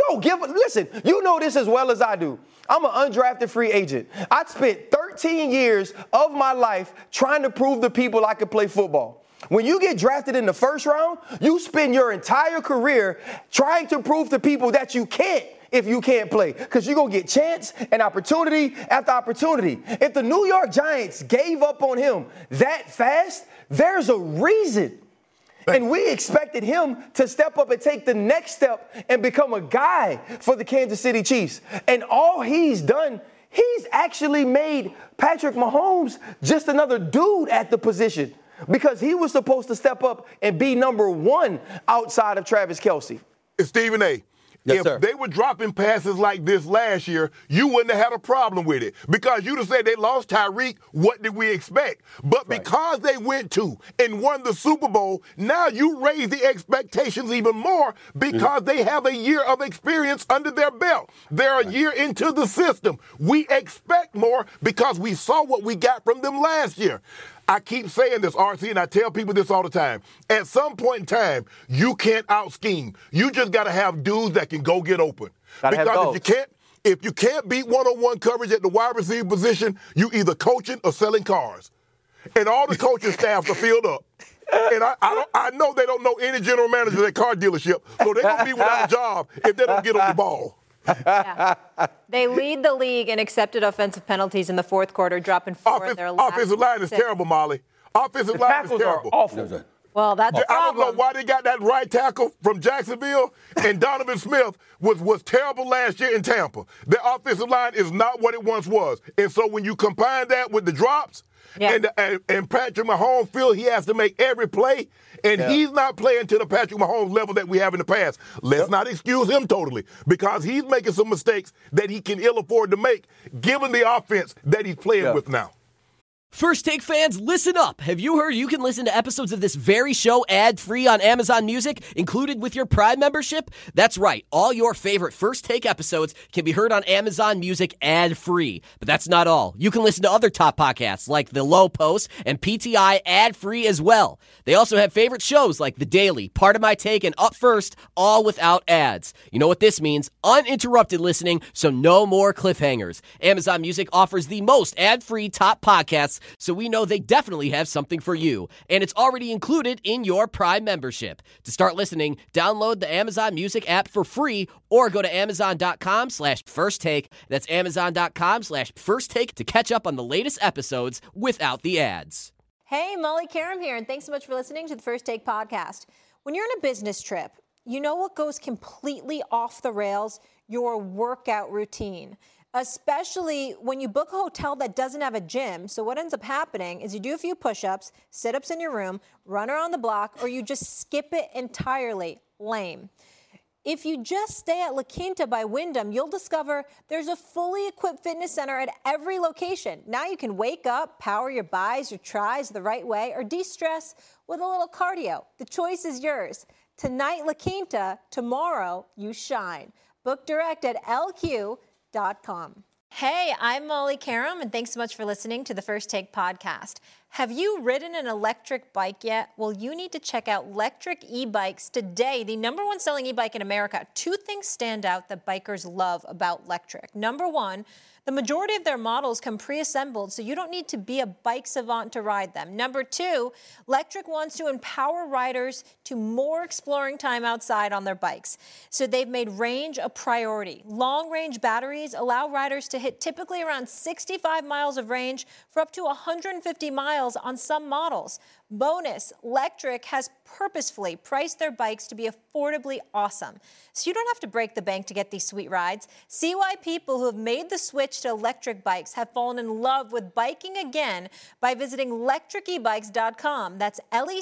Listen, you know this as well as I do. I'm an undrafted free agent. I spent 13 years of my life trying to prove to people I could play football. When you get drafted in the first round, you spend your entire career trying to prove to people that you can't if you can't play, because you're going to get chance and opportunity after opportunity. If the New York Giants gave up on him that fast, there's a reason. And we expected him to step up and take the next step and become a guy for the Kansas City Chiefs. And all he's done, he's actually made Patrick Mahomes just another dude at the position, because he was supposed to step up and be number one outside of Travis Kelce. It's Stephen A. Yes, if sir. they were dropping passes like this last year, you wouldn't have had a problem with it, because you'd have said they lost Tyreek. What did we expect? But because they went to and won the Super Bowl, now you raise the expectations even more, because they have a year of experience under their belt. They're a year into the system. We expect more because we saw what we got from them last year. I keep saying this, RC, and I tell people this all the time. At some point in time, you can't out-scheme. You just got to have dudes that can go get open. Because if you can't beat one-on-one coverage at the wide receiver position, you either coaching or selling cars. And all the coaching staffs are filled up. And I know they don't know any general manager at car dealership, so they're going to be without a job if they don't get on the ball. Yeah. They lead the league in accepted offensive penalties in the fourth quarter, dropping 4 in their last Offensive line is terrible, Molly. Offensive line is terrible. Awful. Well, that's a problem. I don't know why they got that right tackle from Jacksonville, and Donovan Smith was terrible last year in Tampa. Their offensive line is not what it once was. And so when you combine that with the drops, and Patrick Mahomes feel he has to make every play, and he's not playing to the Patrick Mahomes level that we have in the past. Let's not excuse him totally, because he's making some mistakes that he can ill afford to make, given the offense that he's playing with now. First Take fans, listen up. Have you heard you can listen to episodes of this very show ad-free on Amazon Music, included with your Prime membership? That's right. All your favorite First Take episodes can be heard on Amazon Music ad-free. But that's not all. You can listen to other top podcasts like The Low Post and PTI ad-free as well. They also have favorite shows like The Daily, Part of My Take, and Up First, all without ads. You know what this means? Uninterrupted listening, so no more cliffhangers. Amazon Music offers the most ad-free top podcasts, so we know they definitely have something for you. And it's already included in your Prime membership. To start listening, download the Amazon Music app for free or go to Amazon.com/firsttake. That's Amazon.com/firsttake to catch up on the latest episodes without the ads. Hey, Molly Karam here, and thanks so much for listening to the First Take podcast. When you're on a business trip, you know what goes completely off the rails? Your workout routine. especially when you book a hotel that doesn't have a gym. So what ends up happening is you do a few push-ups, sit-ups in your room, run around the block, or you just skip it entirely. Lame. If you just stay at La Quinta by Wyndham, you'll discover there's a fully equipped fitness center at every location. Now you can wake up, power your bis or tris the right way, or de-stress with a little cardio. The choice is yours. Tonight, La Quinta. Tomorrow, you shine. Book direct at LQ.com. Hey, I'm Molly Karam, and thanks so much for listening to the First Take podcast. Have you ridden an electric bike yet? Well, you need to check out Lectric E-Bikes today, the #1 selling e-bike in America. Two things stand out that bikers love about Lectric. Number one, the majority of their models come pre-assembled, so you don't need to be a bike savant to ride them. Number two, Lectric wants to empower riders to more exploring time outside on their bikes. So they've made range a priority. Long-range batteries allow riders to hit typically around 65 miles of range for up to 150 miles on some models. Bonus, Lectric has purposefully priced their bikes to be affordably awesome. So you don't have to break the bank to get these sweet rides. See why people who have made the switch to electric bikes have fallen in love with biking again by visiting lectricebikes.com. That's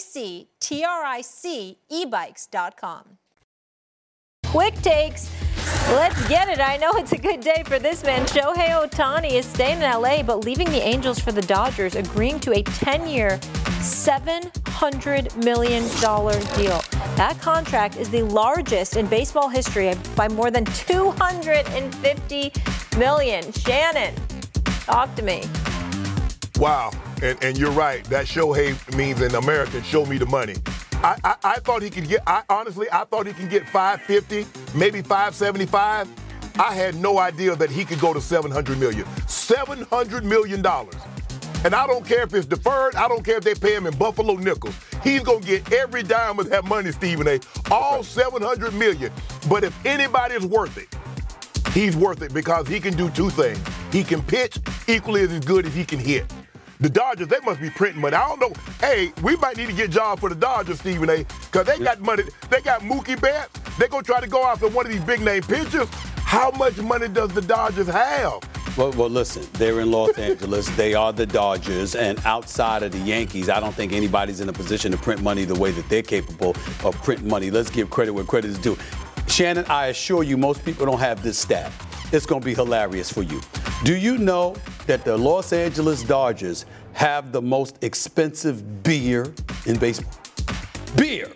LECTRIC ebikes.com. Quick takes. Let's get it. I know it's a good day for this man. Shohei Ohtani is staying in LA, but leaving the Angels for the Dodgers, agreeing to a 10-year, $700 million deal. That contract is the largest in baseball history by more than $250 million. Shannon, talk to me. Wow, and you're right. That Shohei means in America, show me the money. I thought he could get, honestly, I thought he could get 550, maybe 575. I had no idea that he could go to $700 million. $700 million. And I don't care if it's deferred. I don't care if they pay him in Buffalo nickels. He's going to get every dime of that money, Stephen A. All $700 million. But if anybody is worth it, he's worth it because he can do two things. He can pitch equally as good as he can hit. The Dodgers, they must be printing money. I don't know. Hey, we might need to get jobs for the Dodgers, Stephen A., because they got money. They got Mookie Betts. They're going to try to go after one of these big-name pitchers. How much money does the Dodgers have? Well, listen, they're in Los Angeles. They are the Dodgers. And outside of the Yankees, I don't think anybody's in a position to print money the way that they're capable of printing money. Let's give credit where credit is due. Shannon, I assure you, most people don't have this stat. It's going to be hilarious for you. Do you know that the Los Angeles Dodgers have the most expensive beer in baseball? Beer.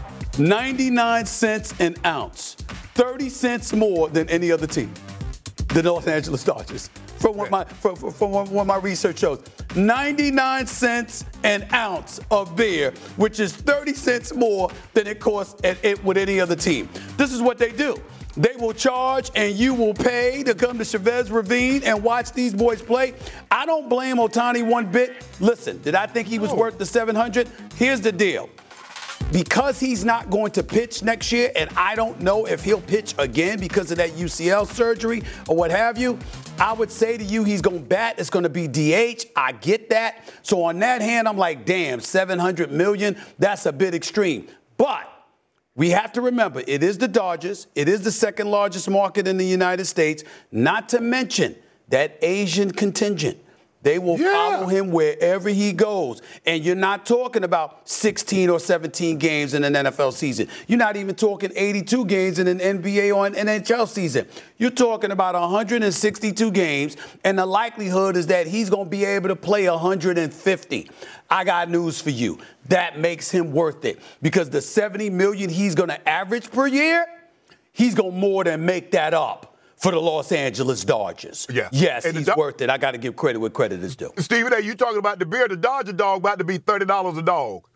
99 cents an ounce. 30 cents more than any other team. The Los Angeles Dodgers. From what my research shows. 99 cents an ounce of beer, which is 30 cents more than it costs with any other team. This is what they do. They will charge and you will pay to come to Chavez Ravine and watch these boys play. I don't blame Ohtani one bit. Listen, did I think he was worth the $700? Here's the deal. Because he's not going to pitch next year, and I don't know if he'll pitch again because of that UCL surgery or what have you, I would say to you he's going to bat. It's going to be DH. I get that. So on that hand, I'm like, damn, $700 million, that's a bit extreme. But we have to remember, it is the Dodgers. It is the second largest market in the United States, not to mention that Asian contingent. They will follow him wherever he goes. And you're not talking about 16 or 17 games in an NFL season. You're not even talking 82 games in an NBA or an NHL season. You're talking about 162 games, and the likelihood is that he's going to be able to play 150. I got news for you. That makes him worth it because the $70 million he's going to average per year, he's going to more than make that up for the Los Angeles Dodgers. Yeah. Yes, and he's worth it. I got to give credit where credit is due. Stephen A., you talking about the beer, the Dodger dog about to be $30 a dog.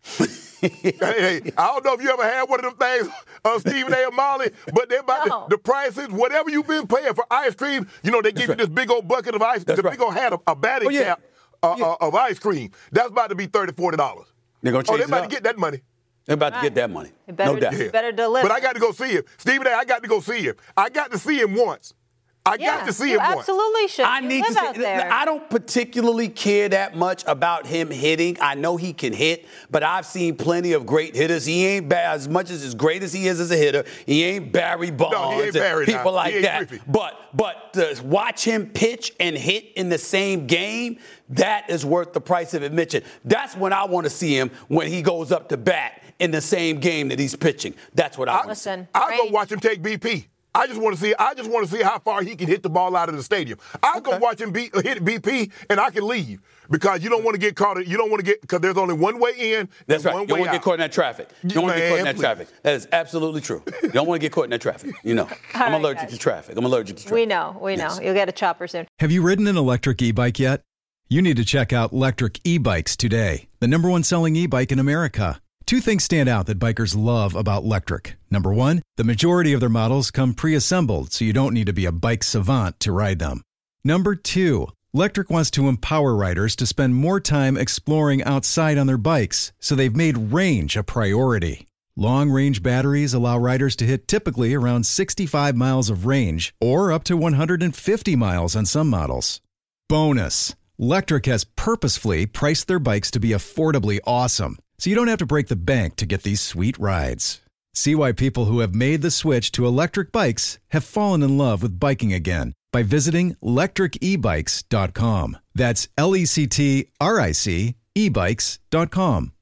hey, I don't know if you ever had one of them things, Stephen A. or Molly, but they're about the prices, whatever you've been paying for ice cream, you know, they give you this big old bucket of ice cream, big old hat, a batting cap of ice cream. That's about to be $30, $40. They're going to change they're about to get that money. They're about to get that money. No doubt. Better deliver. But I got to go see him. Stephen A., I got to go see him. I got to see him once. I got to see him once. Absolutely should. I need to see. I don't particularly care that much about him hitting. I know he can hit, but I've seen plenty of great hitters. He ain't bad as much as great as he is as a hitter. He ain't Barry Bonds. No, he ain't Barry people now. like He ain't that. Griffey. But to watch him pitch and hit in the same game, that is worth the price of admission. That's when I want to see him, when he goes up to bat in the same game that he's pitching. That's what I want to see. I'll go watch him take BP. I just want to see how far he can hit the ball out of the stadium. I'll go watch him hit BP, and I can leave because you don't want to get caught. You don't want to get, because there's only one way in. That's right. One You don't way want to out. get caught in that traffic. You don't want to get caught in that traffic. That is absolutely true. You don't want to get caught in that traffic. You know, I'm allergic to traffic. We know. You'll get a chopper soon. Have you ridden an electric e-bike yet? You need to check out Lectric E-Bikes today, the #1 selling e-bike in America. 2 things stand out that bikers love about Lectric. Number 1, the majority of their models come pre-assembled, so you don't need to be a bike savant to ride them. Number 2, Lectric wants to empower riders to spend more time exploring outside on their bikes, so they've made range a priority. Long-range batteries allow riders to hit typically around 65 miles of range, or up to 150 miles on some models. Bonus, Lectric has purposefully priced their bikes to be affordably awesome, so you don't have to break the bank to get these sweet rides. See why people who have made the switch to electric bikes have fallen in love with biking again by visiting lectricebikes.com. That's LECTRIC ebikes.com.